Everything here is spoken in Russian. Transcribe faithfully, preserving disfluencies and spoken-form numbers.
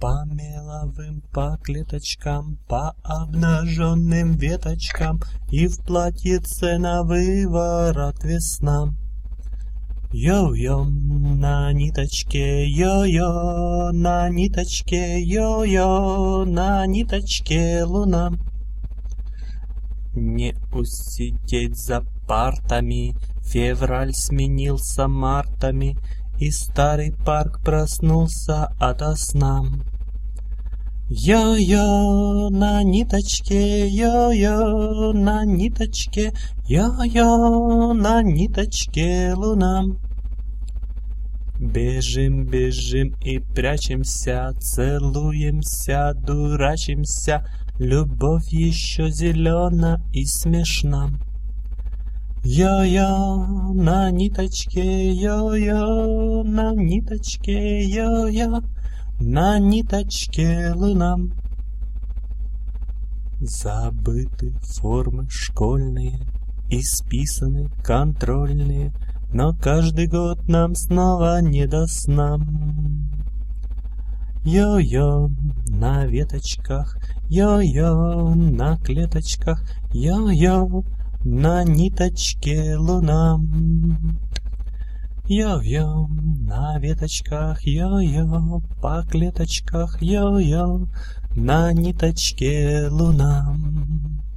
по меловым, по клеточкам, по обнаженным веточкам, и в платьице на выворот весна. Йо-йо, на ниточке, йо-йо, на ниточке, йо-йо, на ниточке луна. Не усидеть за партами, февраль сменился мартами, и старый парк проснулся ото сна. Йо-йо, на ниточке, йо-йо, на ниточке, йо-йо, на ниточке луна. Бежим, бежим и прячемся, целуемся, дурачимся, любовь еще зелена и смешна. Йо-йо, на ниточке, йо-йо, на ниточке, йо-йо, на ниточке луна. Забыты формы школьные, исписаны контрольные, но каждый год нам снова не до сна. Йо-йо, на веточках, йо-йо, на клеточках, йо-йо, на ниточке луна. Йо-йо, на веточках, йо-йо, по клеточках, йо-йо, на ниточке луна.